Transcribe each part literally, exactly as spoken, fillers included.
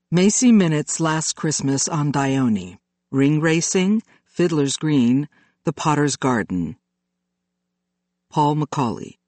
Macy Minnett's Last Christmas on Dione, Ring Racing, Fiddler's Green, The Potter's Garden. Paul Macaulay.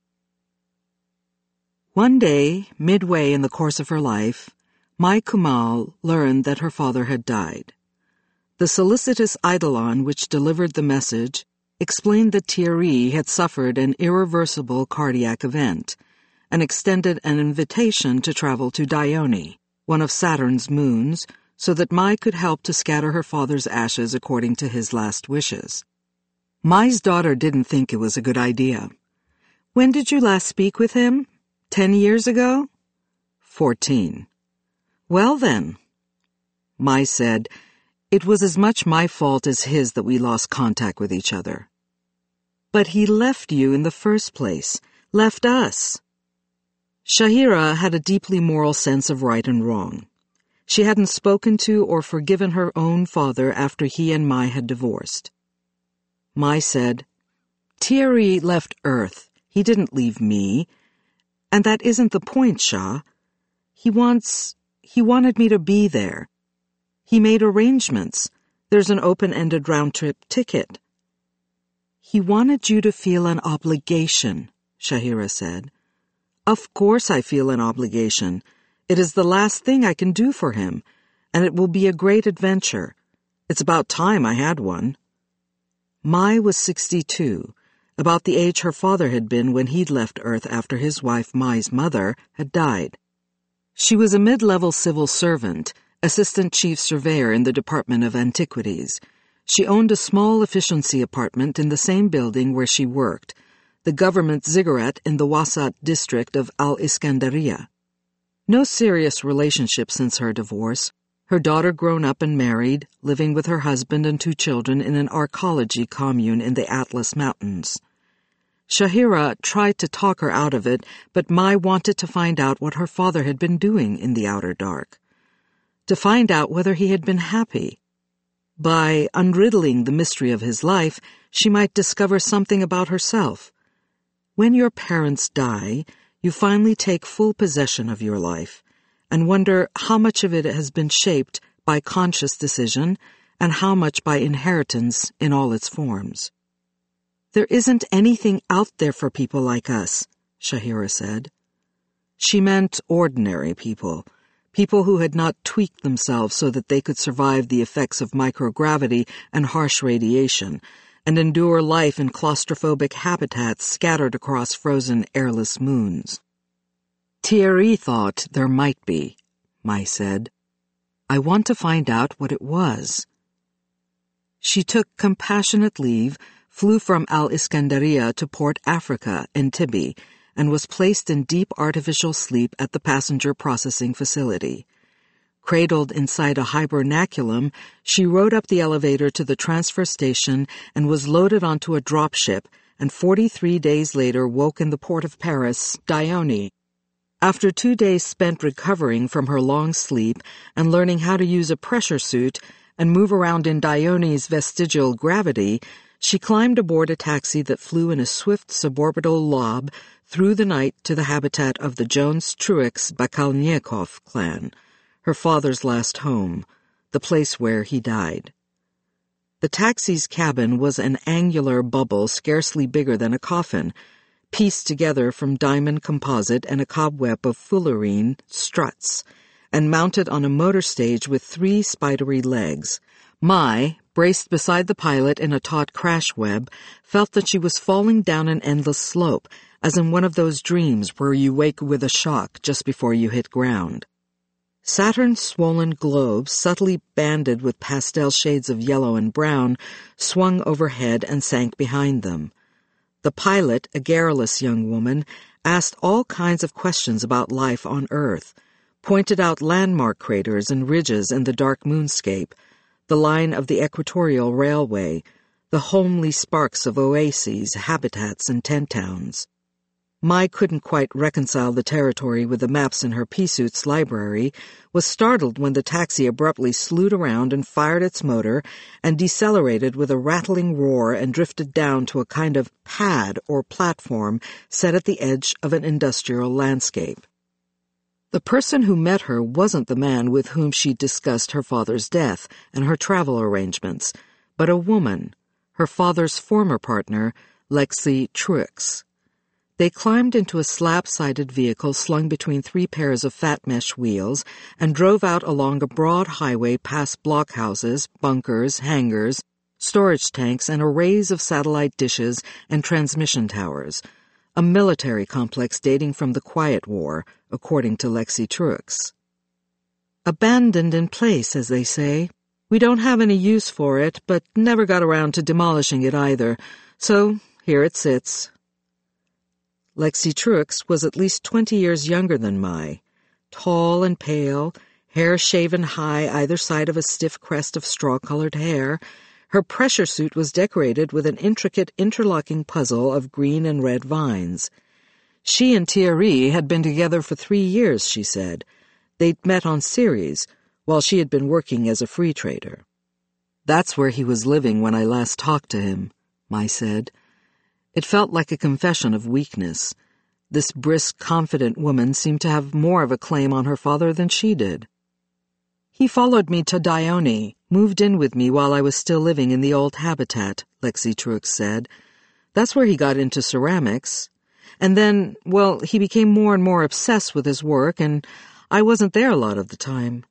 One day, midway in the course of her life, Mai Kumal learned that her father had died. The solicitous eidolon which delivered the message explained that Thierry had suffered an irreversible cardiac event and extended an invitation to travel to Dione, one of Saturn's moons, so that Mai could help to scatter her father's ashes according to his last wishes. Mai's daughter didn't think it was a good idea. "When did you last speak with him? Ten years ago?" Fourteen. "Well then," Mai said, "it was as much my fault as his that we lost contact with each other." "But he left you in the first place, left us." Shahira had a deeply moral sense of right and wrong. She hadn't spoken to or forgiven her own father after he and Mai had divorced. Mai said, "Thierry left Earth. He didn't leave me. And that isn't the point, Shah. He wants... he wanted me to be there. He made arrangements. There's an open-ended round-trip ticket." "He wanted you to feel an obligation," Shahira said. "Of course I feel an obligation. It is the last thing I can do for him, and it will be a great adventure. It's about time I had one." Mai was sixty-two, about the age her father had been when he'd left Earth after his wife, Mai's mother, had died. She was a mid-level civil servant, assistant chief surveyor in the Department of Antiquities. She owned a small efficiency apartment in the same building where she worked, the government ziggurat in the Wasat district of Al-Iskandariya. No serious relationship since her divorce, her daughter grown up and married, living with her husband and two children in an archaeology commune in the Atlas Mountains. Shahira tried to talk her out of it, but Mai wanted to find out what her father had been doing in the outer dark. To find out whether he had been happy. By unriddling the mystery of his life, she might discover something about herself. When your parents die, you finally take full possession of your life and wonder how much of it has been shaped by conscious decision and how much by inheritance in all its forms. "There isn't anything out there for people like us," Shahira said. She meant ordinary people, people who had not tweaked themselves so that they could survive the effects of microgravity and harsh radiation, and endure life in claustrophobic habitats scattered across frozen, airless moons. "Thierry thought there might be," Mai said. "I want to find out what it was." She took compassionate leave, flew from Al-Iskandariya to Port Africa, Entebbe, and was placed in deep artificial sleep at the passenger processing facility. Cradled inside a hibernaculum, she rode up the elevator to the transfer station and was loaded onto a dropship, and forty-three days later woke in the port of Paris, Dione. After two days spent recovering from her long sleep and learning how to use a pressure suit and move around in Dione's vestigial gravity, she climbed aboard a taxi that flew in a swift suborbital lob through the night to the habitat of the Jones-Truex Bakalniakov clan, her father's last home, the place where he died. The taxi's cabin was an angular bubble scarcely bigger than a coffin, pieced together from diamond composite and a cobweb of fullerene struts, and mounted on a motor stage with three spidery legs. Mai, braced beside the pilot in a taut crash web, felt that she was falling down an endless slope, as in one of those dreams where you wake with a shock just before you hit ground. Saturn's swollen globes, subtly banded with pastel shades of yellow and brown, swung overhead and sank behind them. The pilot, a garrulous young woman, asked all kinds of questions about life on Earth, pointed out landmark craters and ridges in the dark moonscape, the line of the equatorial railway, the homely sparks of oases, habitats, and tent towns. Mai couldn't quite reconcile the territory with the maps in her pea-suit's library, was startled when the taxi abruptly slewed around and fired its motor and decelerated with a rattling roar and drifted down to a kind of pad or platform set at the edge of an industrial landscape. The person who met her wasn't the man with whom she'd discussed her father's death and her travel arrangements, but a woman, her father's former partner, Lexi Truex. They climbed into a slab-sided vehicle slung between three pairs of fat mesh wheels and drove out along a broad highway past blockhouses, bunkers, hangars, storage tanks, and arrays of satellite dishes and transmission towers, a military complex dating from the Quiet War, according to Lexi Truex. Abandoned in place, as they say. We don't have any use for it, but never got around to demolishing it either, so here it sits. Lexi Truex was at least twenty years younger than Mai, tall and pale, hair shaven high either side of a stiff crest of straw-colored hair. Her pressure suit was decorated with an intricate interlocking puzzle of green and red vines. She and Thierry had been together for three years, she said. They'd met on Ceres, while she had been working as a free trader. That's where he was living when I last talked to him, Mai said. It felt like a confession of weakness. This brisk, confident woman seemed to have more of a claim on her father than she did. He followed me to Dione, moved in with me while I was still living in the old habitat, Lexi Truex said. That's where he got into ceramics. And then, well, he became more and more obsessed with his work, and I wasn't there a lot of the time.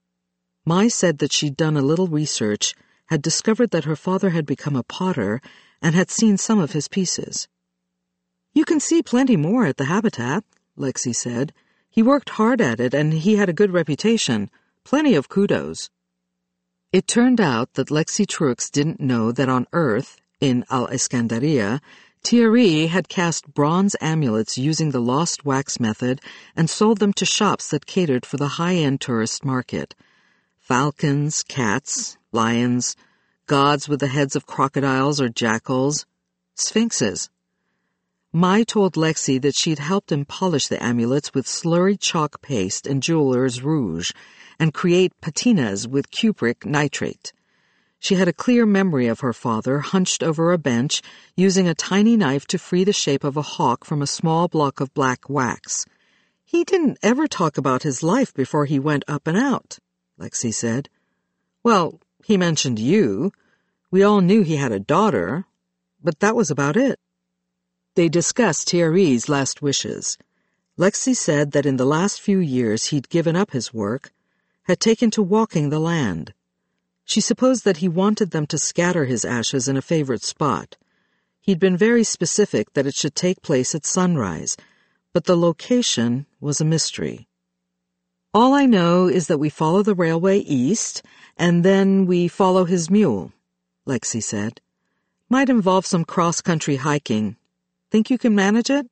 Mai said that she'd done a little research, had discovered that her father had become a potter, and had seen some of his pieces. You can see plenty more at the habitat, Lexi said. He worked hard at it, and he had a good reputation. Plenty of kudos. It turned out that Lexi Truex didn't know that on Earth, in Al-Escandaria, Thierry had cast bronze amulets using the lost wax method and sold them to shops that catered for the high-end tourist market. Falcons, cats, lions, gods with the heads of crocodiles or jackals, sphinxes. Mai told Lexi that she'd helped him polish the amulets with slurry chalk paste and jeweler's rouge, and create patinas with cupric nitrate. She had a clear memory of her father hunched over a bench, using a tiny knife to free the shape of a hawk from a small block of black wax. He didn't ever talk about his life before he went up and out, Lexi said. Well, he mentioned you. We all knew he had a daughter, but that was about it. They discussed Thierry's last wishes. Lexi said that in the last few years he'd given up his work, had taken to walking the land. She supposed that he wanted them to scatter his ashes in a favorite spot. He'd been very specific that it should take place at sunrise, but the location was a mystery. All I know is that we follow the railway east, and then we follow his mule, Lexi said. Might involve some cross-country hiking. Think you can manage it?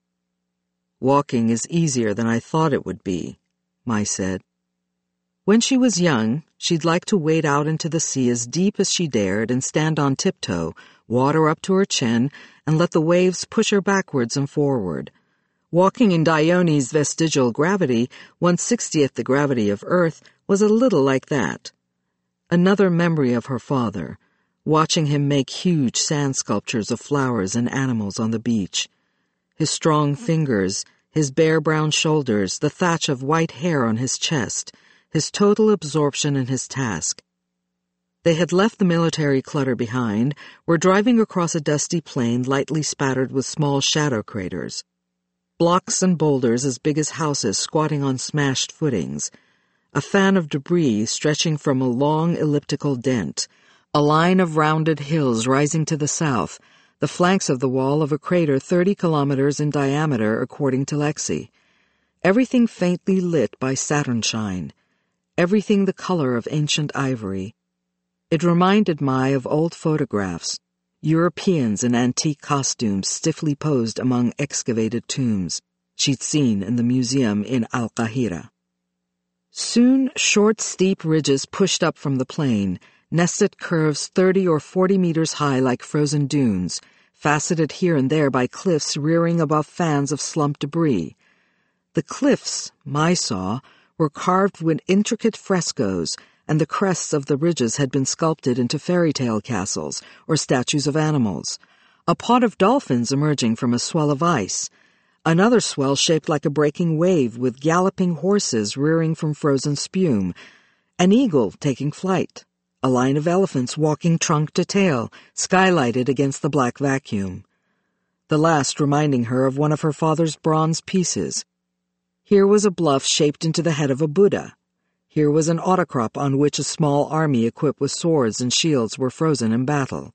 Walking is easier than I thought it would be, Mai said. When she was young, she'd like to wade out into the sea as deep as she dared and stand on tiptoe, water up to her chin, and let the waves push her backwards and forward. Walking in Dione's vestigial gravity, one-sixtieth the gravity of Earth, was a little like that. Another memory of her father, watching him make huge sand sculptures of flowers and animals on the beach. His strong fingers, his bare brown shoulders, the thatch of white hair on his chest, his total absorption in his task. They had left the military clutter behind, were driving across a dusty plain lightly spattered with small shadow craters. Blocks and boulders as big as houses squatting on smashed footings. A fan of debris stretching from a long elliptical dent. A line of rounded hills rising to the south, the flanks of the wall of a crater thirty kilometers in diameter, according to Lexi. Everything faintly lit by Saturn shine. Everything the color of ancient ivory. It reminded Mai of old photographs, Europeans in antique costumes stiffly posed among excavated tombs she'd seen in the museum in Al-Qahira. Soon, short, steep ridges pushed up from the plain, nested curves thirty or forty meters high like frozen dunes, faceted here and there by cliffs rearing above fans of slumped debris. The cliffs, Mai saw, were carved with intricate frescoes, and the crests of the ridges had been sculpted into fairy tale castles or statues of animals. A pod of dolphins emerging from a swell of ice, Another swell shaped like a breaking wave with galloping horses rearing from frozen spume, an eagle taking flight, a line of elephants walking trunk to tail, skylighted against the black vacuum. The last reminding her of one of her father's bronze pieces. Here was a bluff shaped into the head of a Buddha. Here was an autocrop on which a small army equipped with swords and shields were frozen in battle.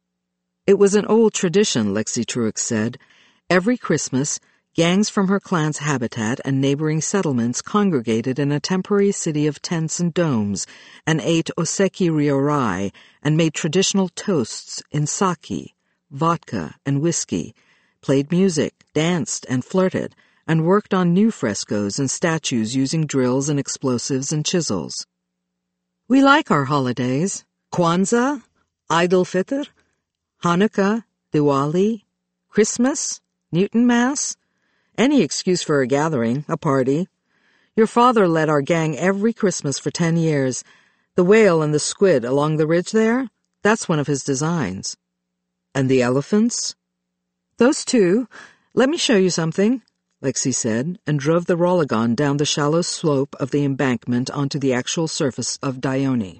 It was an old tradition, Lexi Truex said. Every Christmas, gangs from her clan's habitat and neighboring settlements congregated in a temporary city of tents and domes and ate oseki ryorai and made traditional toasts in sake, vodka, and whiskey, played music, danced, and flirted, and worked on new frescoes and statues using drills and explosives and chisels. We like our holidays. Kwanzaa, Eid al-Fitr, Hanukkah, Diwali, Christmas, Newton Mass, any excuse for a gathering, a party. Your father led our gang every Christmas for ten years. The whale and the squid along the ridge there, that's one of his designs. And the elephants? Those two. Let me show you something, Lexi said, and drove the Rollagon down the shallow slope of the embankment onto the actual surface of Dione.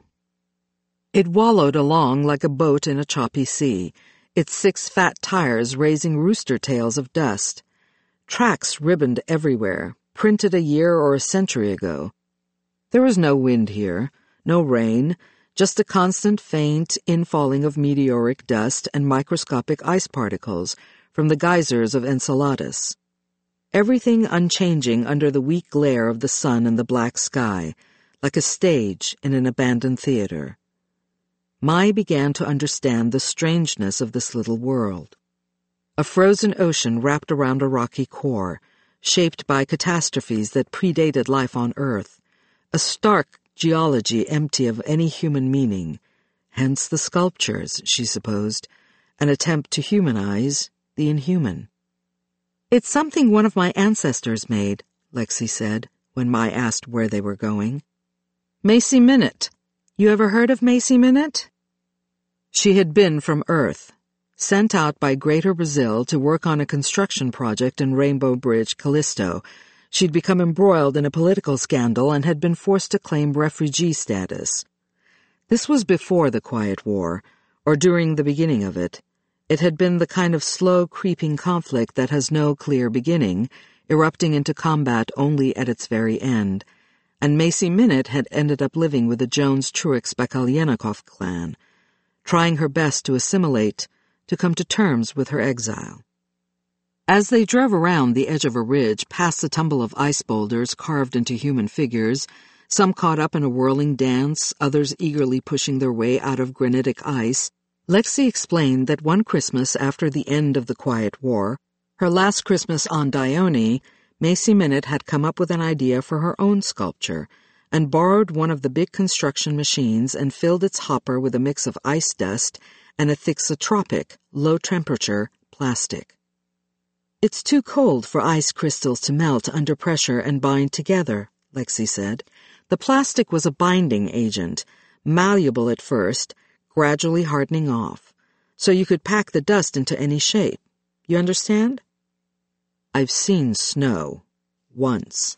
It wallowed along like a boat in a choppy sea, its six fat tires raising rooster tails of dust. Tracks ribboned everywhere, printed a year or a century ago. There was no wind here, no rain, just a constant faint infalling of meteoric dust and microscopic ice particles from the geysers of Enceladus. Everything unchanging under the weak glare of the sun and the black sky, like a stage in an abandoned theater. Mai began to understand the strangeness of this little world. A frozen ocean wrapped around a rocky core, shaped by catastrophes that predated life on Earth, a stark geology empty of any human meaning, hence the sculptures, she supposed, an attempt to humanize the inhuman. It's something one of my ancestors made, Lexi said, when Mai asked where they were going. Macy Minute. You ever heard of Macy Minute? She had been from Earth, sent out by Greater Brazil to work on a construction project in Rainbow Bridge, Callisto. She'd become embroiled in a political scandal and had been forced to claim refugee status. This was before the Quiet War, or during the beginning of it. It had been the kind of slow, creeping conflict that has no clear beginning, erupting into combat only at its very end, and Macy Minute had ended up living with the Jones-Truex-Bakalyannikov clan, trying her best to assimilate, to come to terms with her exile. As they drove around the edge of a ridge past the tumble of ice boulders carved into human figures, some caught up in a whirling dance, others eagerly pushing their way out of granitic ice, Lexi explained that one Christmas after the end of the Quiet War, her last Christmas on Dione, Macy Minute had come up with an idea for her own sculpture and borrowed one of the big construction machines and filled its hopper with a mix of ice dust and a thixotropic, low-temperature plastic. It's too cold for ice crystals to melt under pressure and bind together, Lexi said. The plastic was a binding agent, malleable at first, gradually hardening off, so you could pack the dust into any shape. You understand? I've seen snow. Once.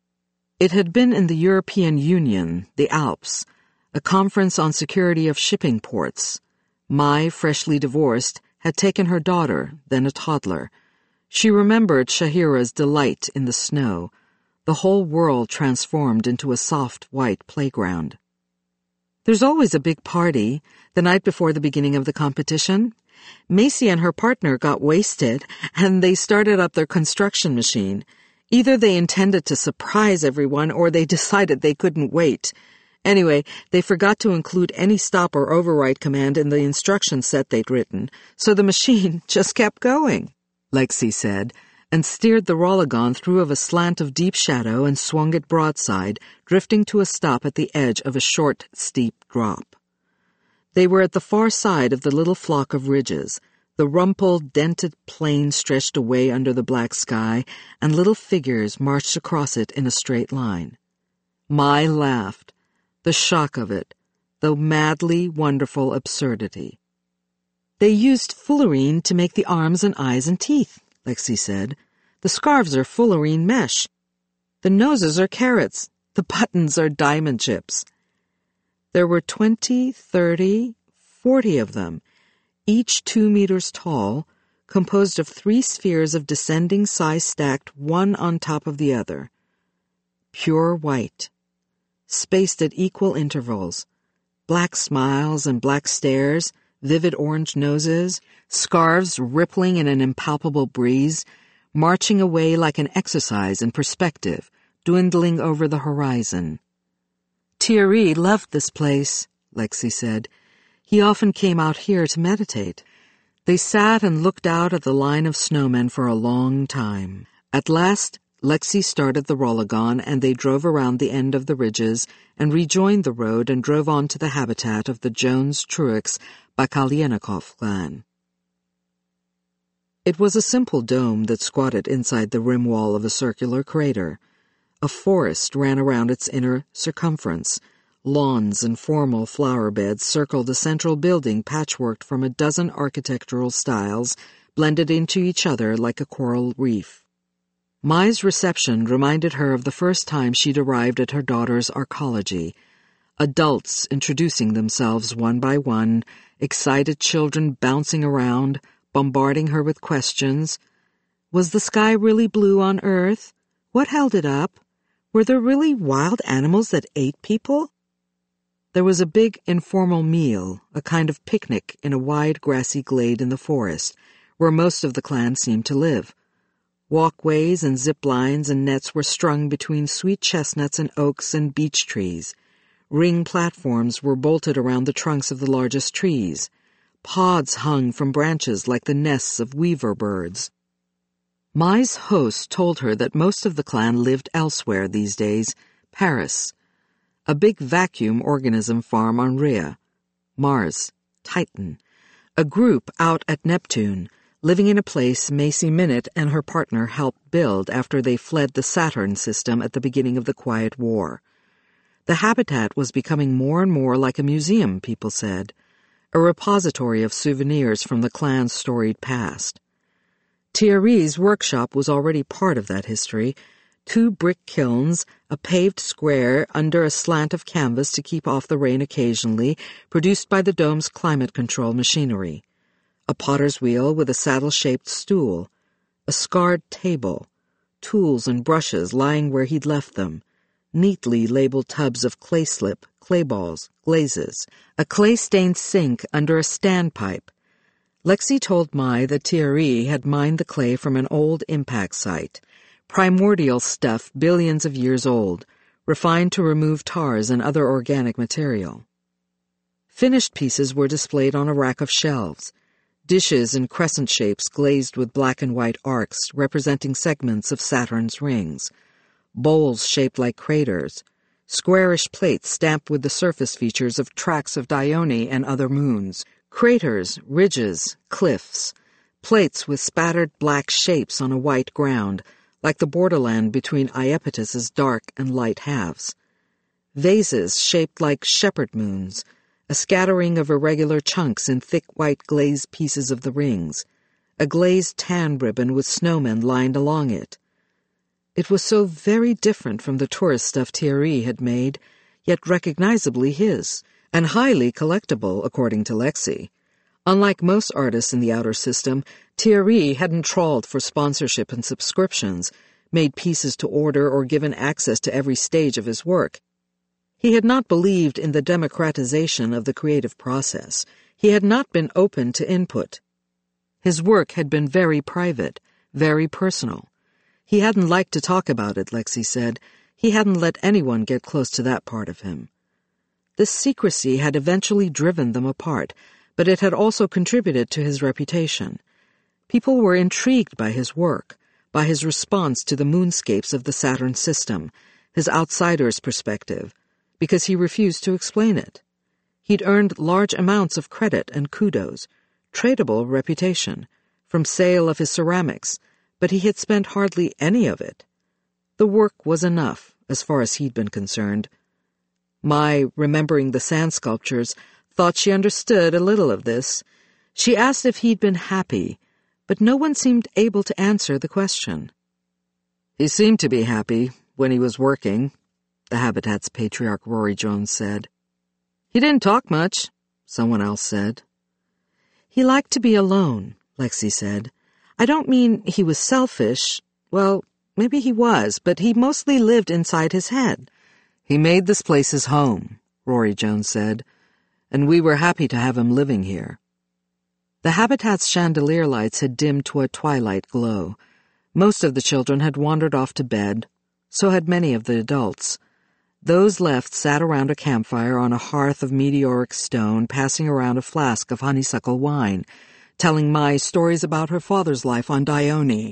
It had been in the European Union, the Alps, a conference on security of shipping ports. Mai, freshly divorced, had taken her daughter, then a toddler. She remembered Shahira's delight in the snow, the whole world transformed into a soft white playground. There's always a big party, the night before the beginning of the competition. Macy and her partner got wasted, and they started up their construction machine. Either they intended to surprise everyone, or they decided they couldn't wait. Anyway, they forgot to include any stop or override command in the instruction set they'd written, so the machine just kept going, Lexi said, and steered the Rollagon through of a slant of deep shadow and swung it broadside, drifting to a stop at the edge of a short, steep drop. They were at the far side of the little flock of ridges. The rumpled, dented plain stretched away under the black sky, and little figures marched across it in a straight line. Mai laughed. The shock of it, the madly wonderful absurdity. They used fullerene to make the arms and eyes and teeth, Lexi said. The scarves are fullerene mesh. The noses are carrots. The buttons are diamond chips. There were twenty, thirty, forty of them, each two meters tall, composed of three spheres of descending size stacked one on top of the other. Pure white, spaced at equal intervals, black smiles and black stares, vivid orange noses, scarves rippling in an impalpable breeze, marching away like an exercise in perspective, dwindling over the horizon. Thierry loved this place, Lexi said. He often came out here to meditate. They sat and looked out at the line of snowmen for a long time. At last, Lexi started the Rollagon, and they drove around the end of the ridges and rejoined the road and drove on to the habitat of the Jones-Truex Bakalyenikov clan. It was a simple dome that squatted inside the rim wall of a circular crater. A forest ran around its inner circumference. Lawns and formal flower beds circled a central building patchworked from a dozen architectural styles, blended into each other like a coral reef. Mai's reception reminded her of the first time she'd arrived at her daughter's arcology. Adults introducing themselves one by one, excited children bouncing around, bombarding her with questions. Was the sky really blue on Earth? What held it up? Were there really wild animals that ate people? There was a big informal meal, a kind of picnic in a wide grassy glade in the forest, where most of the clan seemed to live. Walkways and zip lines and nets were strung between sweet chestnuts and oaks and beech trees. Ring platforms were bolted around the trunks of the largest trees. Pods hung from branches like the nests of weaver birds. Mai's host told her that most of the clan lived elsewhere these days, Paris, a big vacuum organism farm on Rhea, Mars, Titan, a group out at Neptune, living in a place Macy Minute and her partner helped build after they fled the Saturn system at the beginning of the Quiet War. The habitat was becoming more and more like a museum, people said, a repository of souvenirs from the clan's storied past. Thierry's workshop was already part of that history. Two brick kilns, a paved square under a slant of canvas to keep off the rain occasionally, produced by the dome's climate control machinery. A potter's wheel with a saddle-shaped stool, a scarred table, tools and brushes lying where he'd left them, neatly labeled tubs of clay slip, clay balls, glazes, a clay-stained sink under a standpipe. Lexi told Mai that Thierry had mined the clay from an old impact site, primordial stuff billions of years old, refined to remove tars and other organic material. Finished pieces were displayed on a rack of shelves, dishes in crescent shapes glazed with black and white arcs representing segments of Saturn's rings, bowls shaped like craters, squarish plates stamped with the surface features of tracks of Dione and other moons, craters, ridges, cliffs, plates with spattered black shapes on a white ground, like the borderland between Iapetus's dark and light halves. Vases shaped like shepherd moons, a scattering of irregular chunks in thick white glazed pieces of the rings, a glazed tan ribbon with snowmen lined along it. It was so very different from the tourist stuff Thierry had made, yet recognizably his, and highly collectible, according to Lexi. Unlike most artists in the outer system, Thierry hadn't trawled for sponsorship and subscriptions, made pieces to order or given access to every stage of his work. He had not believed in the democratization of the creative process. He had not been open to input. His work had been very private, very personal. He hadn't liked to talk about it, Lexi said. He hadn't let anyone get close to that part of him. This secrecy had eventually driven them apart, but it had also contributed to his reputation. People were intrigued by his work, by his response to the moonscapes of the Saturn system, his outsider's perspective, because he refused to explain it. He'd earned large amounts of credit and kudos, tradable reputation, from sale of his ceramics, but he had spent hardly any of it. The work was enough, as far as he'd been concerned. Mai, remembering the sand sculptures, thought she understood a little of this. She asked if he'd been happy, but no one seemed able to answer the question. He seemed to be happy when he was working, the Habitat's patriarch Rory Jones said. He didn't talk much, someone else said. He liked to be alone, Lexi said. I don't mean he was selfish. Well, maybe he was, but he mostly lived inside his head. He made this place his home, Rory Jones said, and we were happy to have him living here. The Habitat's chandelier lights had dimmed to a twilight glow. Most of the children had wandered off to bed, so had many of the adults. Those left sat around a campfire on a hearth of meteoric stone, passing around a flask of honeysuckle wine, telling Mai stories about her father's life on Dione.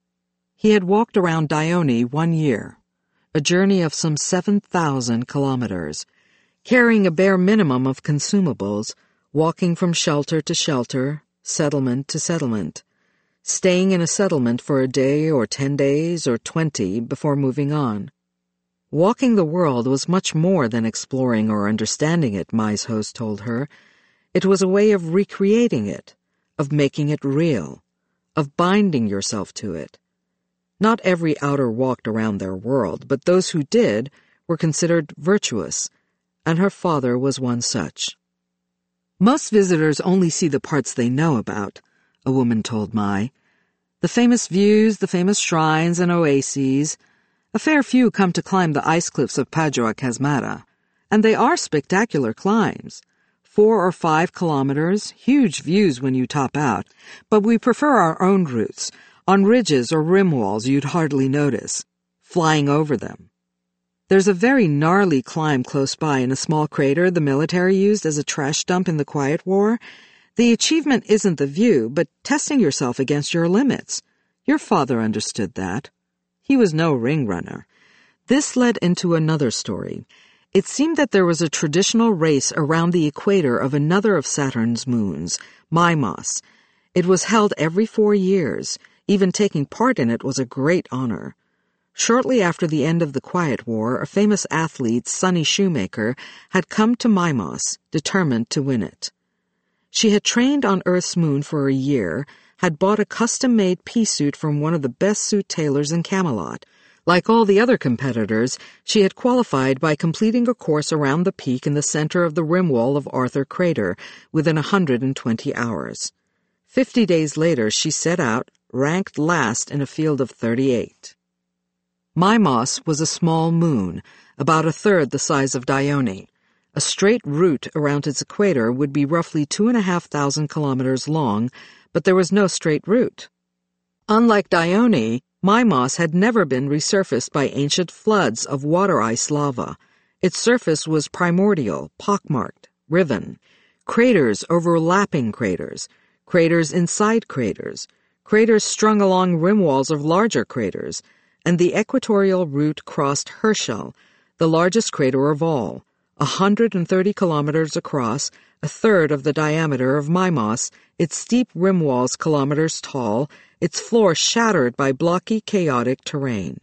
He had walked around Dione one year, a journey of some seven thousand kilometers, carrying a bare minimum of consumables, walking from shelter to shelter, settlement to settlement, staying in a settlement for a day or ten days or twenty before moving on. Walking the world was much more than exploring or understanding it, Mai's host told her. It was a way of recreating it, of making it real, of binding yourself to it. Not every outer walked around their world, but those who did were considered virtuous, and her father was one such. Most visitors only see the parts they know about, a woman told Mai. The famous views, the famous shrines and oases. A fair few come to climb the ice cliffs of Padua Casmata, and they are spectacular climbs. Four or five kilometers, huge views when you top out, but we prefer our own routes, on ridges or rim walls you'd hardly notice, flying over them. There's a very gnarly climb close by in a small crater the military used as a trash dump in the Quiet War. The achievement isn't the view, but testing yourself against your limits. Your father understood that. He was no ring runner. This led into another story. It seemed that there was a traditional race around the equator of another of Saturn's moons, Mimas. It was held every four years. Even taking part in it was a great honor. Shortly after the end of the Quiet War, a famous athlete, Sonny Shoemaker, had come to Mimas, determined to win it. She had trained on Earth's moon for a year, had bought a custom-made pea suit from one of the best suit tailors in Camelot. Like all the other competitors, she had qualified by completing a course around the peak in the center of the rim wall of Arthur Crater within one hundred twenty hours. Fifty days later, she set out, ranked last in a field of thirty-eight. Mimas was a small moon, about a third the size of Dione. A straight route around its equator would be roughly two and a half thousand kilometers long, but there was no straight route. Unlike Dione, Mimas had never been resurfaced by ancient floods of water ice lava. Its surface was primordial, pockmarked, riven. Craters overlapping craters, craters inside craters, craters strung along rim walls of larger craters, and the equatorial route crossed Herschel, the largest crater of all, one hundred thirty kilometers across, a third of the diameter of Mimas, its steep rim walls kilometers tall, its floor shattered by blocky, chaotic terrain.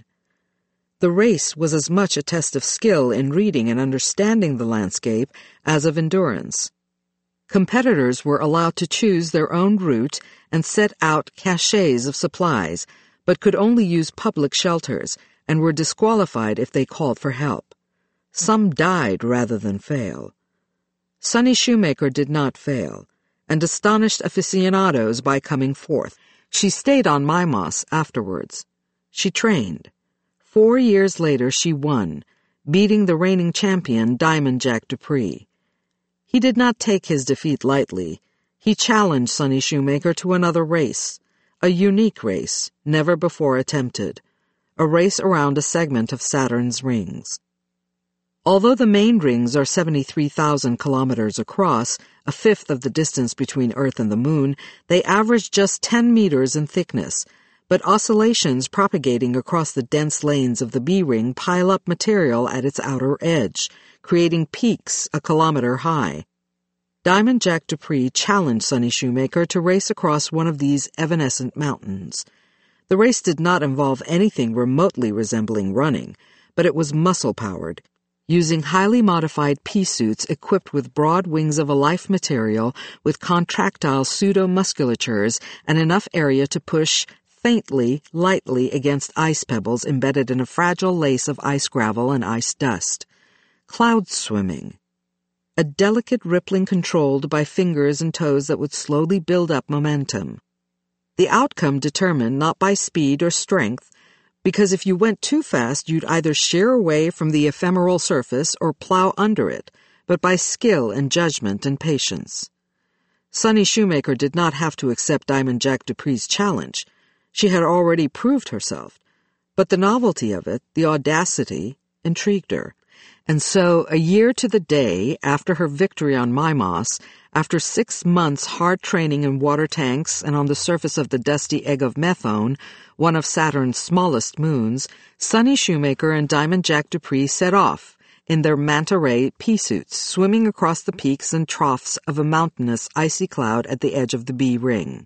The race was as much a test of skill in reading and understanding the landscape as of endurance. Competitors were allowed to choose their own route and set out caches of supplies, but could only use public shelters and were disqualified if they called for help. Some died rather than fail. Sonny Shoemaker did not fail, and astonished aficionados by coming forth. She stayed on Mimas afterwards. She trained. Four years later she won, beating the reigning champion Diamond Jack Dupree. He did not take his defeat lightly. He challenged Sonny Shoemaker to another race, a unique race, never before attempted, a race around a segment of Saturn's rings. Although the main rings are seventy-three thousand kilometers across, a fifth of the distance between Earth and the Moon, they average just ten meters in thickness, but oscillations propagating across the dense lanes of the B-ring pile up material at its outer edge, creating peaks a kilometer high. Diamond Jack Dupree challenged Sonny Shoemaker to race across one of these evanescent mountains. The race did not involve anything remotely resembling running, but it was muscle-powered, using highly modified pea suits equipped with broad wings of a life material with contractile pseudo-musculatures and enough area to push faintly, lightly against ice pebbles embedded in a fragile lace of ice gravel and ice dust. Cloud swimming. A delicate rippling controlled by fingers and toes that would slowly build up momentum. The outcome determined not by speed or strength, because if you went too fast you'd either shear away from the ephemeral surface or plow under it, but by skill and judgment and patience. Sonny Shoemaker did not have to accept Diamond Jack Dupree's challenge. She had already proved herself. But the novelty of it, the audacity, intrigued her. And so, a year to the day after her victory on Mimas, after six months hard training in water tanks and on the surface of the dusty egg of Methone, one of Saturn's smallest moons, Sonny Shoemaker and Diamond Jack Dupree set off in their manta ray pea suits, swimming across the peaks and troughs of a mountainous icy cloud at the edge of the B ring.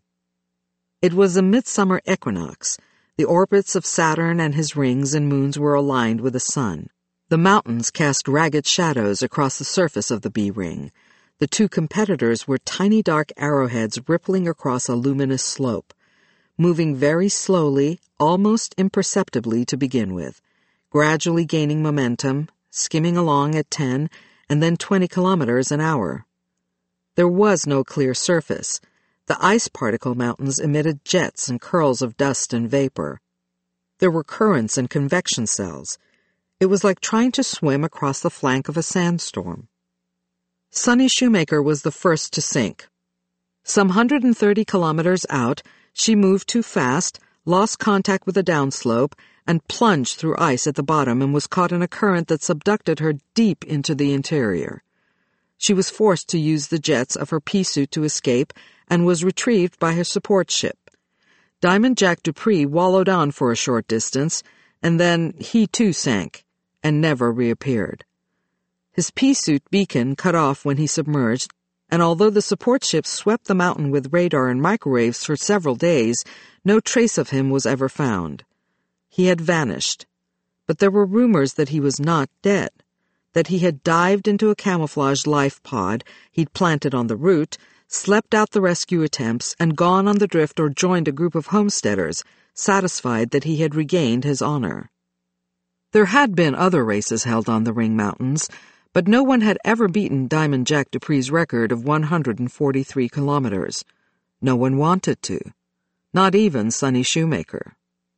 It was a midsummer equinox. The orbits of Saturn and his rings and moons were aligned with the sun. The mountains cast ragged shadows across the surface of the B ring. The two competitors were tiny dark arrowheads rippling across a luminous slope, moving very slowly, almost imperceptibly to begin with, gradually gaining momentum, skimming along at ten and then twenty kilometers an hour. There was no clear surface. The ice particle mountains emitted jets and curls of dust and vapor. There were currents and convection cells. It was like trying to swim across the flank of a sandstorm. Sonny Shoemaker was the first to sink. Some one hundred thirty kilometers out, she moved too fast, lost contact with the downslope, and plunged through ice at the bottom and was caught in a current that subducted her deep into the interior. She was forced to use the jets of her pea suit to escape and was retrieved by her support ship. Diamond Jack Dupree wallowed on for a short distance, and then he too sank and never reappeared. His pea suit beacon cut off when he submerged, and although the support ship swept the mountain with radar and microwaves for several days, no trace of him was ever found. He had vanished, but there were rumors that he was not dead, that he had dived into a camouflaged life pod he'd planted on the route, slept out the rescue attempts, and gone on the drift or joined a group of homesteaders, satisfied that he had regained his honor. There had been other races held on the Ring Mountains, but no one had ever beaten Diamond Jack Dupree's record of one hundred forty-three kilometers. No one wanted to. Not even Sonny Shoemaker.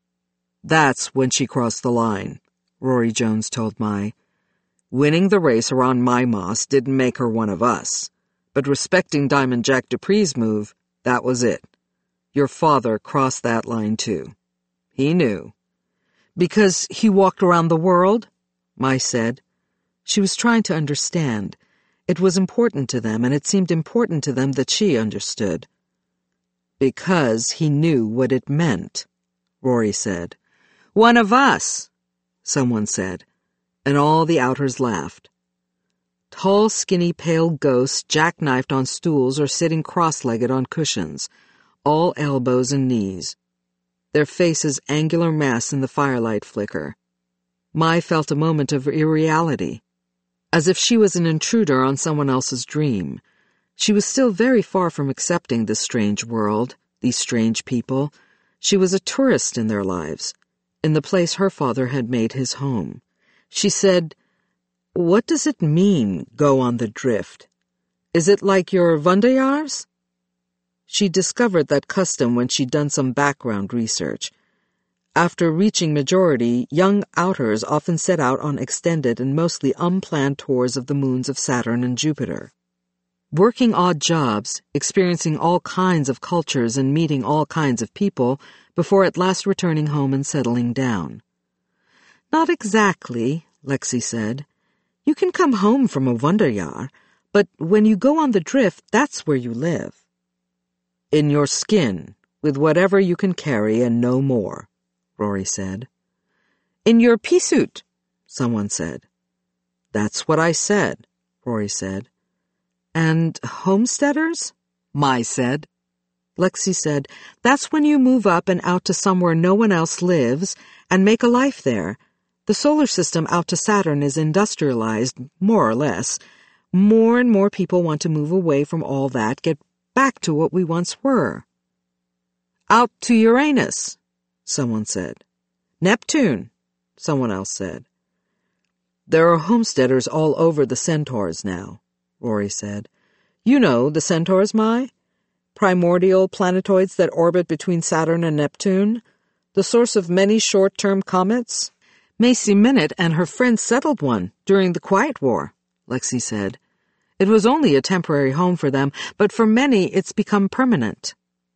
That's when she crossed the line, Rory Jones told Mai. Winning the race around Mimas didn't make her one of us, but respecting Diamond Jack Dupree's move, that was it. Your father crossed that line too. He knew. Because he walked around the world? Mai said. She was trying to understand. It was important to them, and it seemed important to them that she understood. Because he knew what it meant, Rory said. One of us, someone said, and all the outers laughed. Tall, skinny, pale ghosts jackknifed on stools or sitting cross-legged on cushions, all elbows and knees. Their faces angular mass in the firelight flicker. Mai felt a moment of irreality, as if she was an intruder on someone else's dream. She was still very far from accepting this strange world, these strange people. She was a tourist in their lives, in the place her father had made his home. She said, "What does it mean, go on the drift? Is it like your Wanderjahrs?" She discovered that custom when she'd done some background research. After reaching majority, young outers often set out on extended and mostly unplanned tours of the moons of Saturn and Jupiter. Working odd jobs, experiencing all kinds of cultures and meeting all kinds of people before at last returning home and settling down. Not exactly, Lexi said. You can come home from a Wanderjahr, but when you go on the drift, that's where you live. In your skin, with whatever you can carry and no more, Rory said. In your pea suit, someone said. That's what I said, Rory said. And homesteaders? Mai said. Lexi said, that's when you move up and out to somewhere no one else lives and make a life there. The solar system out to Saturn is industrialized, more or less. More and more people want to move away from all that, get back to what we once were. Out to Uranus, someone said. Neptune, someone else said. There are homesteaders all over the Centaurs now, Rory said. You know the Centaurs, Mai? Primordial planetoids that orbit between Saturn and Neptune? The source of many short-term comets? Macy Minute and her friends settled one during the Quiet War, Lexi said. It was only a temporary home for them, but for many it's become permanent.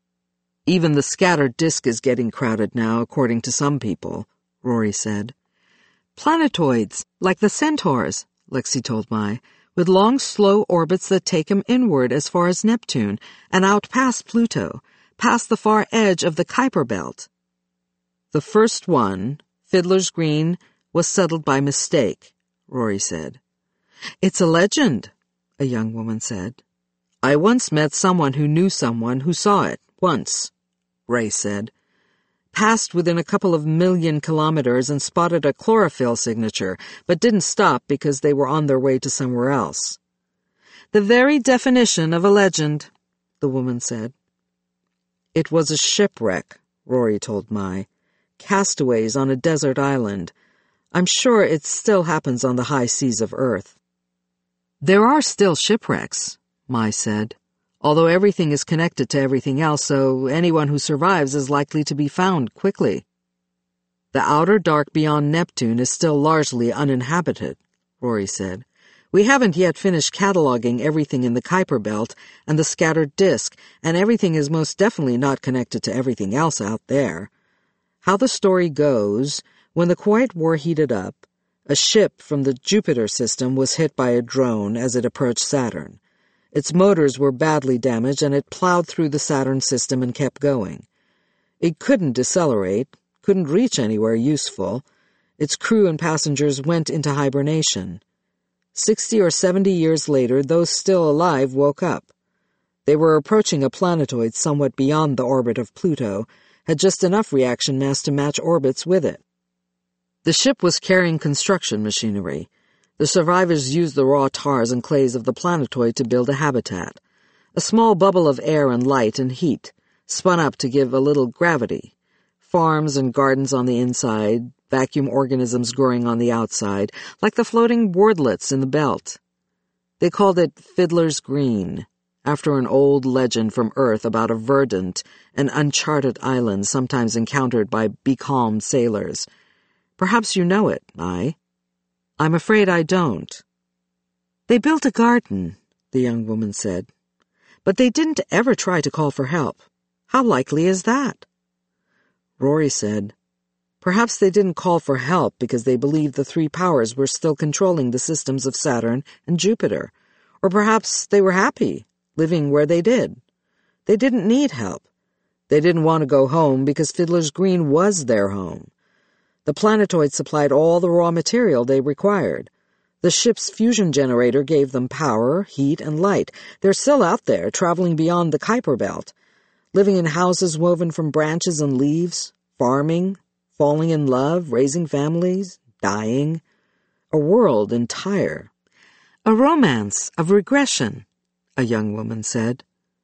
Even the scattered disk is getting crowded now, according to some people, Rory said. Planetoids, like the Centaurs, Lexi told Mai, with long, slow orbits that take them inward as far as Neptune and out past Pluto, past the far edge of the Kuiper Belt. The first one, Fiddler's Green, was settled by mistake, Rory said. It's a legend, a young woman said. I once met someone who knew someone who saw it, once, Ray said. Passed within a couple of million kilometers and spotted a chlorophyll signature, but didn't stop because they were on their way to somewhere else. The very definition of a legend, the woman said. It was a shipwreck, Rory told Mai. Castaways on a desert island. I'm sure it still happens on the high seas of Earth. There are still shipwrecks, Mai said, although everything is connected to everything else, so anyone who survives is likely to be found quickly. The outer dark beyond Neptune is still largely uninhabited, Rory said. We haven't yet finished cataloging everything in the Kuiper Belt and the scattered disk, and everything is most definitely not connected to everything else out there. How the story goes, when the Quiet War heated up, a ship from the Jupiter system was hit by a drone as it approached Saturn. Its motors were badly damaged, and it plowed through the Saturn system and kept going. It couldn't decelerate, couldn't reach anywhere useful. Its crew and passengers went into hibernation. Sixty or seventy years later, those still alive woke up. They were approaching a planetoid somewhat beyond the orbit of Pluto, had just enough reaction mass to match orbits with it. The ship was carrying construction machinery. The survivors used the raw tars and clays of the planetoid to build a habitat, a small bubble of air and light and heat, spun up to give a little gravity. Farms and gardens on the inside, vacuum organisms growing on the outside, like the floating wordlets in the belt. They called it Fiddler's Green, after an old legend from Earth about a verdant and uncharted island sometimes encountered by becalmed sailors. Perhaps you know it, Mai. I'm afraid I don't. They built a garden, the young woman said, but they didn't ever try to call for help. How likely is that? Rory said, perhaps they didn't call for help because they believed the three powers were still controlling the systems of Saturn and Jupiter, or perhaps they were happy, living where they did. They didn't need help. They didn't want to go home because Fiddler's Green was their home. The planetoid supplied all the raw material they required. The ship's fusion generator gave them power, heat, and light. They're still out there, traveling beyond the Kuiper Belt, living in houses woven from branches and leaves, farming, falling in love, raising families, dying. A world entire. A romance of regression, a young woman said.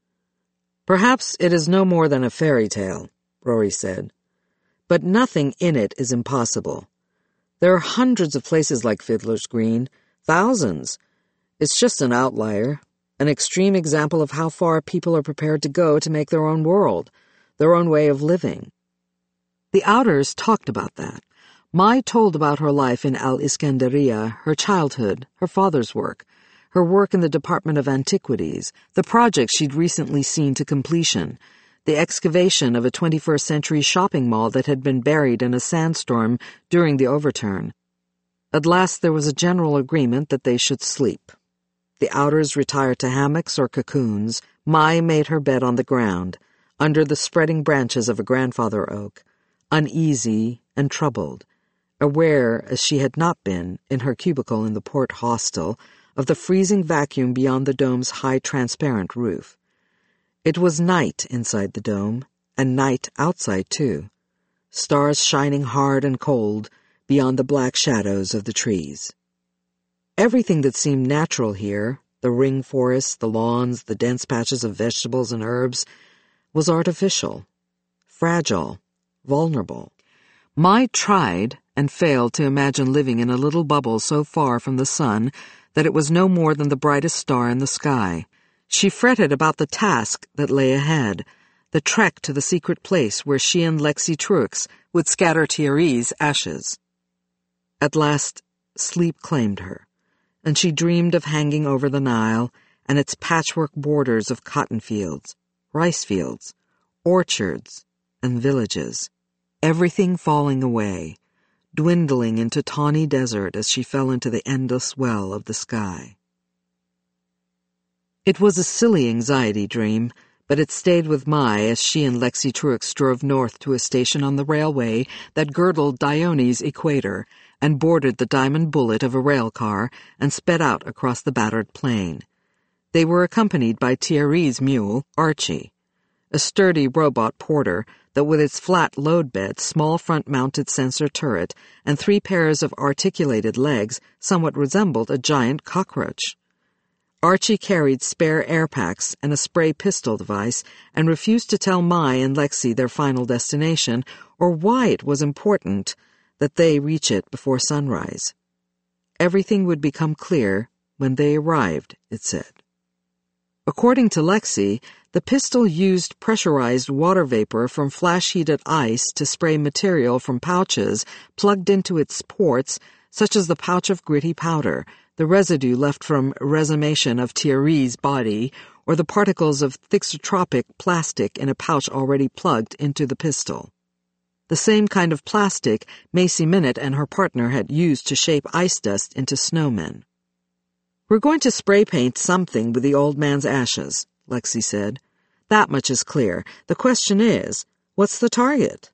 Perhaps it is no more than a fairy tale, Rory said. But nothing in it is impossible. There are hundreds of places like Fiddler's Green, thousands. It's just an outlier, an extreme example of how far people are prepared to go to make their own world, their own way of living. The Outers talked about that. Mai told about her life in Al-Iskandariya, her childhood, her father's work, her work in the Department of Antiquities, the project she'd recently seen to completion, the excavation of a twenty-first century shopping mall that had been buried in a sandstorm during the overturn. At last there was a general agreement that they should sleep. The Outers retired to hammocks or cocoons. Mai made her bed on the ground, under the spreading branches of a grandfather oak, uneasy and troubled, aware, as she had not been, in her cubicle in the port hostel, of the freezing vacuum beyond the dome's high transparent roof. It was night inside the dome, and night outside, too. Stars shining hard and cold beyond the black shadows of the trees. Everything that seemed natural here, the ring forests, the lawns, the dense patches of vegetables and herbs, was artificial, fragile, vulnerable. Mai tried and failed to imagine living in a little bubble so far from the sun that it was no more than the brightest star in the sky. She fretted about the task that lay ahead, the trek to the secret place where she and Lexi Truex would scatter Thierry's ashes. At last, sleep claimed her, and she dreamed of hanging over the Nile and its patchwork borders of cotton fields, rice fields, orchards, and villages, everything falling away, dwindling into tawny desert as she fell into the endless well of the sky. It was a silly anxiety dream, but it stayed with Mai as she and Lexi Truex drove north to a station on the railway that girdled Dione's equator and boarded the diamond bullet of a rail car and sped out across the battered plain. They were accompanied by Thierry's mule, Archie, a sturdy robot porter that with its flat load bed, small front-mounted sensor turret, and three pairs of articulated legs somewhat resembled a giant cockroach. Archie carried spare air packs and a spray pistol device and refused to tell Mai and Lexi their final destination or why it was important that they reach it before sunrise. Everything would become clear when they arrived, it said. According to Lexi, the pistol used pressurized water vapor from flash-heated ice to spray material from pouches plugged into its ports, such as the pouch of gritty powder, the residue left from resumation of Thierry's body, or the particles of thixotropic plastic in a pouch already plugged into the pistol. The same kind of plastic Macy Minute and her partner had used to shape ice dust into snowmen. "We're going to spray paint something with the old man's ashes," Lexi said. "That much is clear. The question is, what's the target?"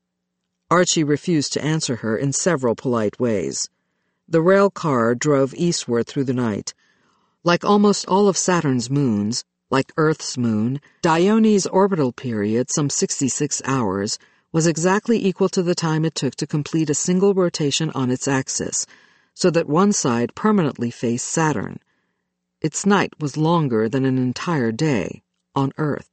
Archie refused to answer her in several polite ways. The rail car drove eastward through the night. Like almost all of Saturn's moons, like Earth's moon, Dione's orbital period, some sixty-six hours, was exactly equal to the time it took to complete a single rotation on its axis, so that one side permanently faced Saturn. Its night was longer than an entire day on Earth.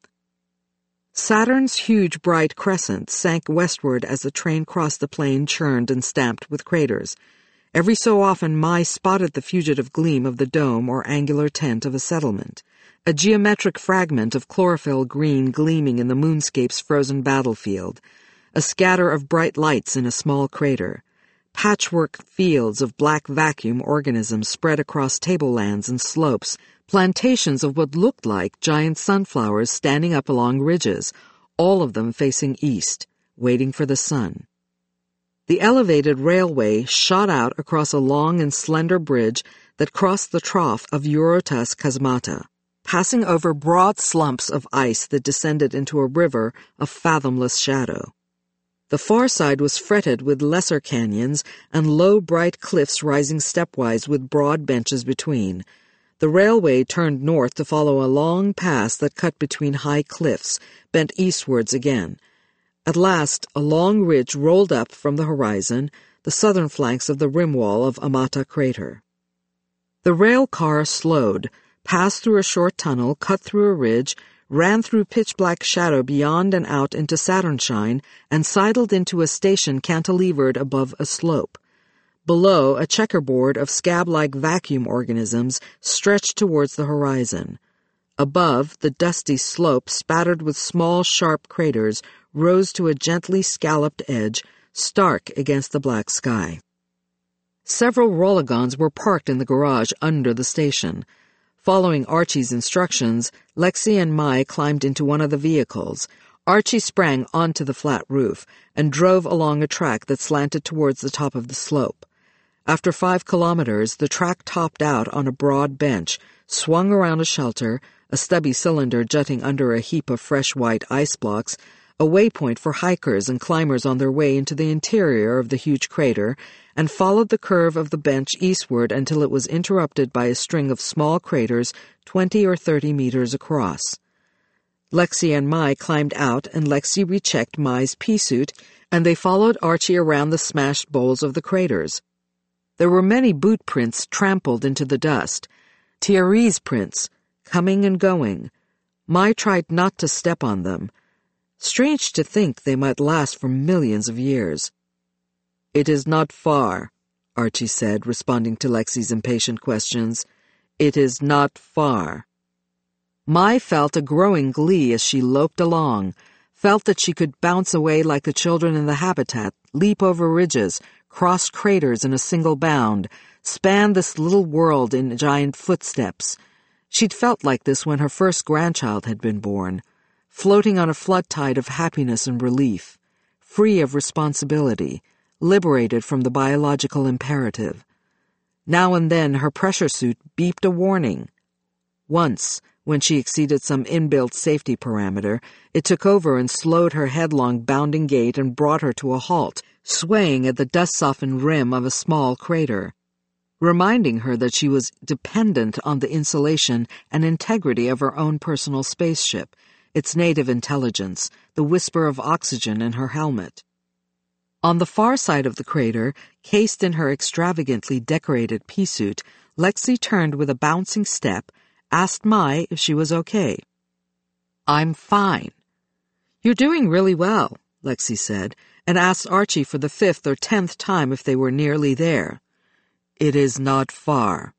Saturn's huge bright crescent sank westward as the train crossed the plain churned and stamped with craters. Every so often Mai spotted the fugitive gleam of the dome or angular tent of a settlement, a geometric fragment of chlorophyll green gleaming in the moonscape's frozen battlefield, a scatter of bright lights in a small crater, patchwork fields of black vacuum organisms spread across tablelands and slopes, plantations of what looked like giant sunflowers standing up along ridges, all of them facing east, waiting for the sun. The elevated railway shot out across a long and slender bridge that crossed the trough of Eurotas Chasmata, passing over broad slumps of ice that descended into a river of fathomless shadow. The far side was fretted with lesser canyons and low, bright cliffs rising stepwise with broad benches between. The railway turned north to follow a long pass that cut between high cliffs, bent eastwards again. At last, a long ridge rolled up from the horizon, the southern flanks of the rim wall of Amata Crater. The rail car slowed, passed through a short tunnel, cut through a ridge, ran through pitch-black shadow beyond and out into Saturnshine, and sidled into a station cantilevered above a slope. Below, a checkerboard of scab-like vacuum organisms stretched towards the horizon. Above, the dusty slope, spattered with small, sharp craters, rose to a gently scalloped edge, stark against the black sky. Several Rolligons were parked in the garage under the station. Following Archie's instructions, Lexi and Mai climbed into one of the vehicles. Archie sprang onto the flat roof and drove along a track that slanted towards the top of the slope. After five kilometers, the track topped out on a broad bench, swung around a shelter, a stubby cylinder jutting under a heap of fresh white ice blocks, a waypoint for hikers and climbers on their way into the interior of the huge crater, and followed the curve of the bench eastward until it was interrupted by a string of small craters twenty or thirty meters across. Lexi and Mai climbed out, and Lexi rechecked Mai's pea suit, and they followed Archie around the smashed bowls of the craters. There were many boot prints trampled into the dust, Thierry's prints, coming and going. Mai tried not to step on them. Strange to think they might last for millions of years. "It is not far," Archie said, responding to Lexi's impatient questions. "It is not far." Mai felt a growing glee as she loped along, felt that she could bounce away like the children in the habitat, leap over ridges, cross craters in a single bound, span this little world in giant footsteps. She'd felt like this when her first grandchild had been born, floating on a flood tide of happiness and relief, free of responsibility, liberated from the biological imperative. Now and then her pressure suit beeped a warning. Once, when she exceeded some inbuilt safety parameter, it took over and slowed her headlong bounding gait and brought her to a halt, swaying at the dust-softened rim of a small crater, reminding her that she was dependent on the insulation and integrity of her own personal spaceship, its native intelligence, the whisper of oxygen in her helmet. On the far side of the crater, cased in her extravagantly decorated pea suit, Lexi turned with a bouncing step, asked Mai if she was okay. "I'm fine." "You're doing really well," Lexi said, and asked Archie for the fifth or tenth time if they were nearly there. "It is not far."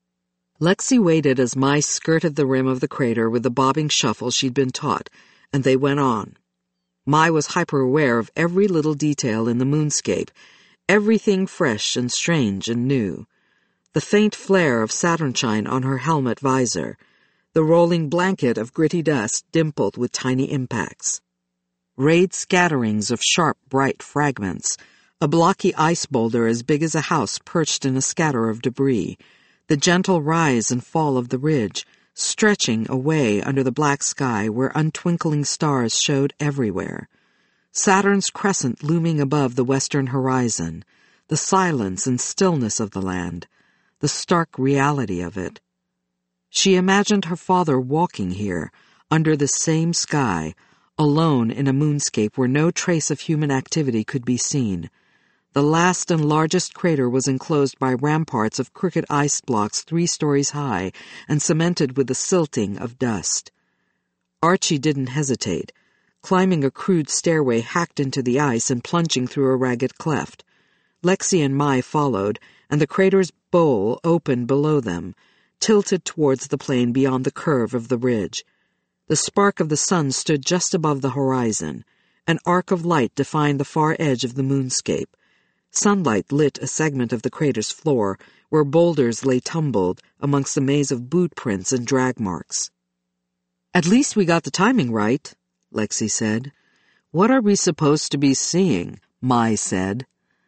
Lexi waited as Mai skirted the rim of the crater with the bobbing shuffle she'd been taught, and they went on. Mai was hyper-aware of every little detail in the moonscape, everything fresh and strange and new. The faint flare of Saturnshine on her helmet visor, the rolling blanket of gritty dust dimpled with tiny impacts. Rayed scatterings of sharp, bright fragments, a blocky ice boulder as big as a house perched in a scatter of debris, the gentle rise and fall of the ridge, stretching away under the black sky where untwinkling stars showed everywhere. Saturn's crescent looming above the western horizon, the silence and stillness of the land, the stark reality of it. She imagined her father walking here, under the same sky, alone in a moonscape where no trace of human activity could be seen. The last and largest crater was enclosed by ramparts of crooked ice blocks three stories high and cemented with the silting of dust. Archie didn't hesitate, climbing a crude stairway hacked into the ice and plunging through a ragged cleft. Lexi and Mai followed, and the crater's bowl opened below them, tilted towards the plain beyond the curve of the ridge. The spark of the sun stood just above the horizon. An arc of light defined the far edge of the moonscape. Sunlight lit a segment of the crater's floor, where boulders lay tumbled amongst a maze of boot prints and drag marks. "At least we got the timing right," Lexi said. "What are we supposed to be seeing?" Mai said.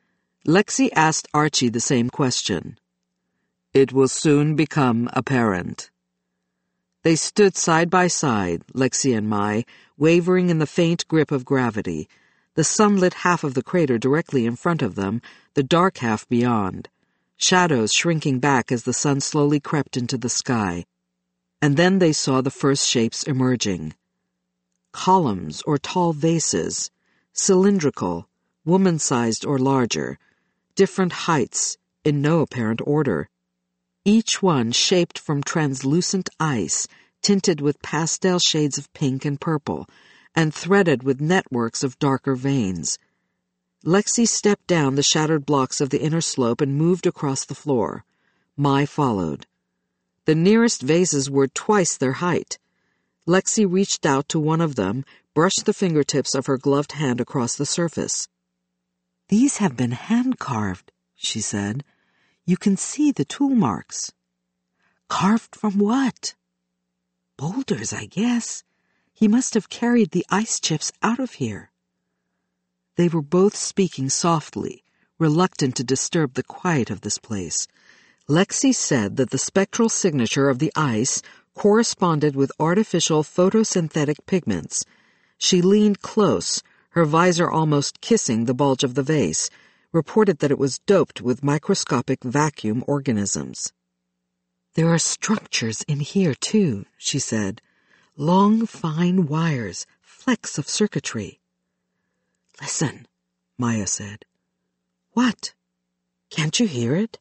Lexi asked Archie the same question. "It will soon become apparent." They stood side by side, Lexi and Mai, wavering in the faint grip of gravity, the sunlit half of the crater directly in front of them, the dark half beyond, shadows shrinking back as the sun slowly crept into the sky. And then they saw the first shapes emerging. Columns or tall vases, cylindrical, woman-sized or larger, different heights, in no apparent order. Each one shaped from translucent ice, tinted with pastel shades of pink and purple, and threaded with networks of darker veins. Lexi stepped down the shattered blocks of the inner slope and moved across the floor. Mai followed. The nearest vases were twice their height. Lexi reached out to one of them, brushed the fingertips of her gloved hand across the surface. "These have been hand-carved," she said. "You can see the tool marks." "Carved from what?" "Boulders, I guess. He must have carried the ice chips out of here." They were both speaking softly, reluctant to disturb the quiet of this place. Lexi said that the spectral signature of the ice corresponded with artificial photosynthetic pigments. She leaned close, her visor almost kissing the bulge of the vase, reported that it was doped with microscopic vacuum organisms. "There are structures in here, too," she said. "Long, fine wires, flecks of circuitry." "Listen," Maya said. "What? Can't you hear it?"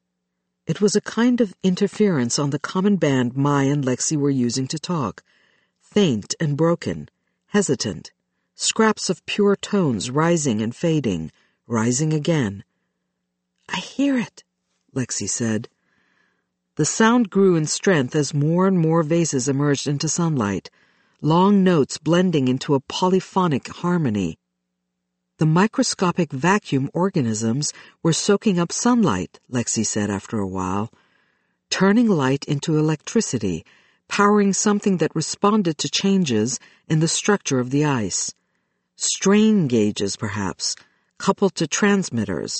It was a kind of interference on the common band Mai and Lexi were using to talk, faint and broken, hesitant, scraps of pure tones rising and fading, rising again. "I hear it," Lexi said. The sound grew in strength as more and more vases emerged into sunlight, long notes blending into a polyphonic harmony. The microscopic vacuum organisms were soaking up sunlight, Lexi said after a while, turning light into electricity, powering something that responded to changes in the structure of the ice. Strain gauges, perhaps, coupled to transmitters.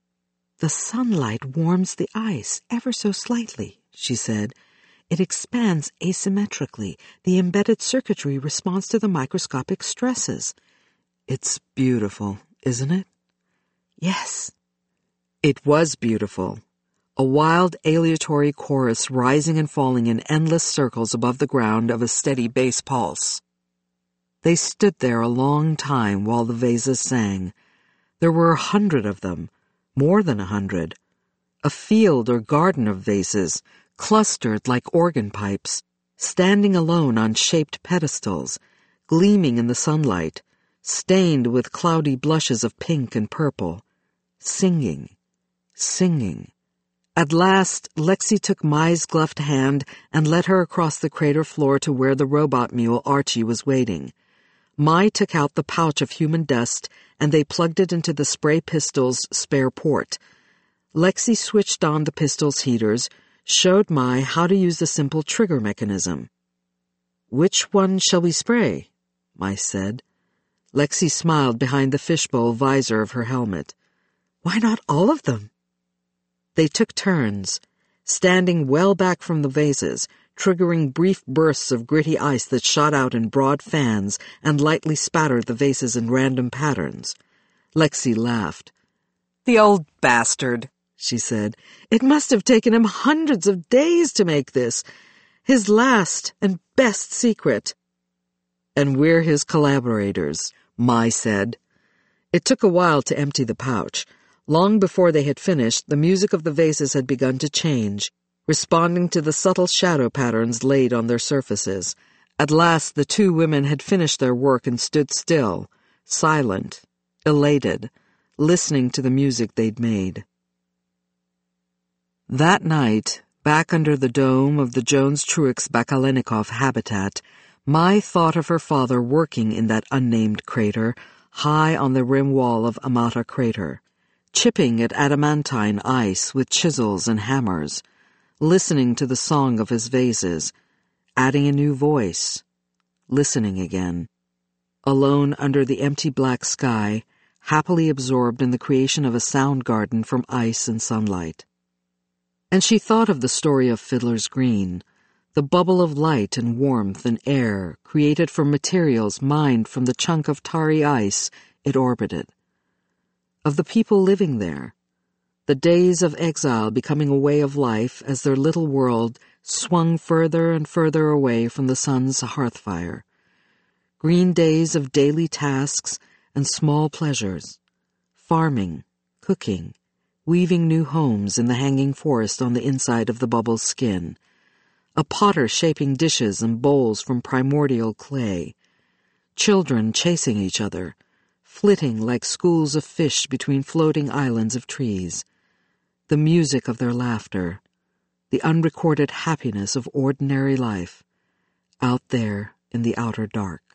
"The sunlight warms the ice ever so slightly," she said. "It expands asymmetrically. The embedded circuitry responds to the microscopic stresses." "It's beautiful, isn't it?" "Yes." It was beautiful. A wild aleatory chorus rising and falling in endless circles above the ground of a steady bass pulse. They stood there a long time while the vases sang. There were a hundred of them, more than a hundred. A field or garden of vases, clustered like organ pipes, standing alone on shaped pedestals, gleaming in the sunlight, stained with cloudy blushes of pink and purple, singing, singing. At last, Lexi took Mai's gloved hand and led her across the crater floor to where the robot mule Archie was waiting. Mai took out the pouch of human dust, and they plugged it into the spray pistol's spare port. Lexi switched on the pistol's heaters, showed Mai how to use the simple trigger mechanism. "Which one shall we spray?" Mai said. Lexi smiled behind the fishbowl visor of her helmet. "Why not all of them?" They took turns, standing well back from the vases, triggering brief bursts of gritty ice that shot out in broad fans and lightly spattered the vases in random patterns. Lexi laughed. "The old bastard," she said. "It must have taken him hundreds of days to make this. His last and best secret." "And we're his collaborators," Mai said. It took a while to empty the pouch. Long before they had finished, the music of the vases had begun to change, responding to the subtle shadow patterns laid on their surfaces. At last the two women had finished their work and stood still, silent, elated, listening to the music they'd made. That night, back under the dome of the Jones-Truex-Bakalennikov habitat, Mai thought of her father working in that unnamed crater, high on the rim wall of Amata Crater, chipping at adamantine ice with chisels and hammers, listening to the song of his vases, adding a new voice, listening again, alone under the empty black sky, happily absorbed in the creation of a sound garden from ice and sunlight. And she thought of the story of Fiddler's Green, the bubble of light and warmth and air created from materials mined from the chunk of tarry ice it orbited. Of the people living there, the days of exile becoming a way of life as their little world swung further and further away from the sun's hearth fire. Green days of daily tasks and small pleasures, farming, cooking, weaving new homes in the hanging forest on the inside of the bubble's skin, a potter shaping dishes and bowls from primordial clay, children chasing each other, flitting like schools of fish between floating islands of trees, the music of their laughter, the unrecorded happiness of ordinary life, out there in the outer dark.